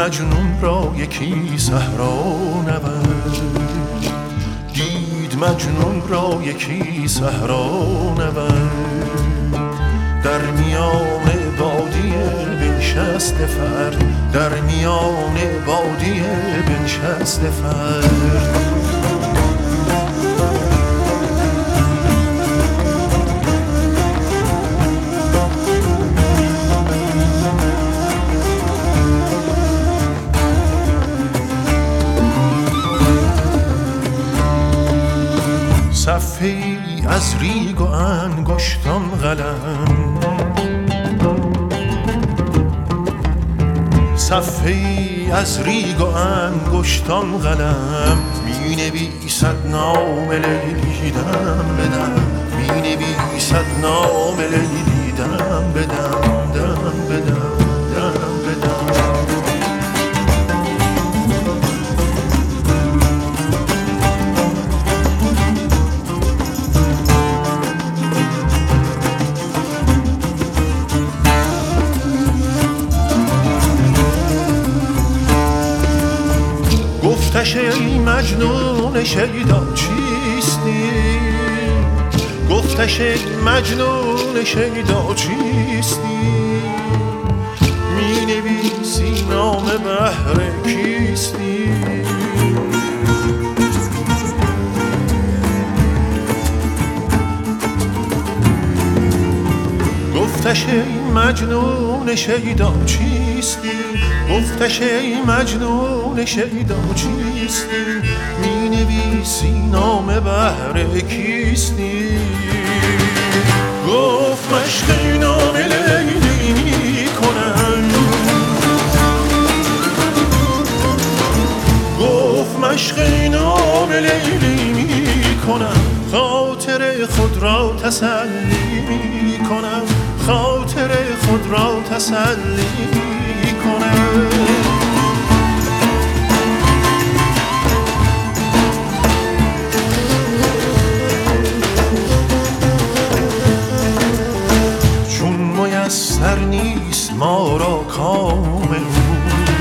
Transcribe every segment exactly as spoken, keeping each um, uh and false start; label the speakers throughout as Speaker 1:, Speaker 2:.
Speaker 1: مجنون را یکی صحرا نورد، دید مجنون را یکی صحرا نورد. در میان بادیه بنشسته فرد، در میان بادیه بنشسته فرد. صفحه‌ای از ریگ و انگشتان قلم، صفحه‌ای از ریگ و انگشتان قلم، می نویسد نام لیلی دم بدم، می نویسد نام لیلی دم بدم، دم بدم، دم بدم. گفتش ای مجنون شیدا چیستی، گفتش ای مجنون شیدا چیستی، می نویسی نام بحر کیستی. گفتش ای مجنون شیدا چیستی، گفتش ای مجنون شیدا چیستی، می نویسی نام بحر کیستی. گفت مشق نام لیلی می کنم، گفت مشق نام لیلی می کنم، خاطر خود را تسلی می کنم، خاطر خود را تسلی می کنم. چون میسر نیست ما را کام او،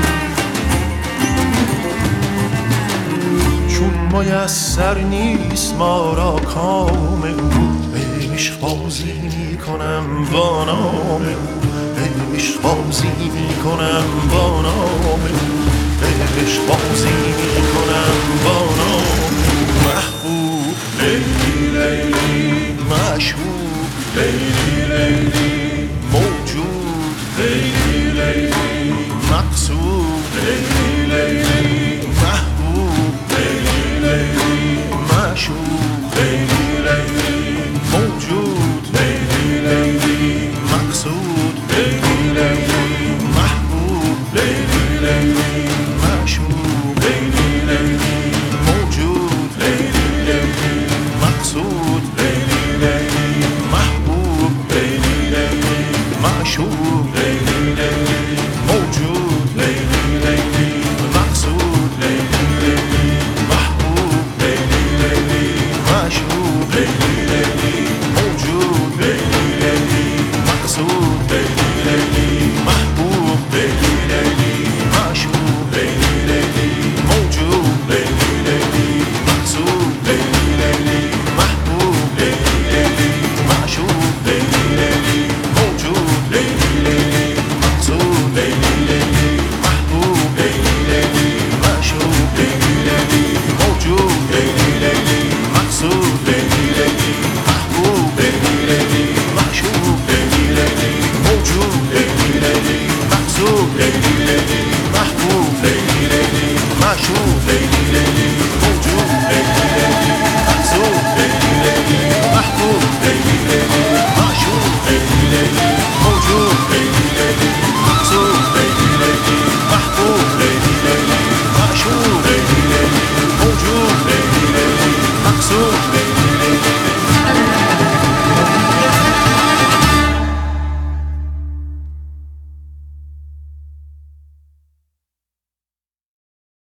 Speaker 1: چون میسر نیست ما را کام او، عشق بازی می کنم با نام او، عشق بازی می کنم با نام او، عشق بازی می کنم با نام او. محبوب لیلی لیلی، مشهور لیلی لیلی، موجود لیلی لیلی، مقصود لیلی لیلی، محبوب لیلی لیلی، مشهور لیلی لیلی، موجود لیلی لیلی، مقصود لیلی لیلی، محبوب لیلی لیلی، مشهور لیلی لیلی، موجود لیلی لیلی، مقصود لیلی لیلی، محبوب لیلی لیلی، مشهور لیلی لیلی، موجود لیلی لیلی، مقصود لیلی لیلی، محبوب لیلی لیلی، مشهور لیلی لیلی، موجود لیلی لیلی، مقصود لیلی لیلی، محبوب لیلی لیلی، مشهور لیلی لیلی، موجود لیلی لیلی، مقصود لیلی لیلی، محبوب لیلی لیلی، مشهور لیلی لیلی، موجود لیلی لیلی، مقصود لیلی لیلی، محبوب لیلی لیلی، مشهور لیلی لیلی، موجود لیلی لیلی، مقصود لیلی لیلی، محبوب لیلی لیلی، مشهور لیلی لیلی، موجود لیلی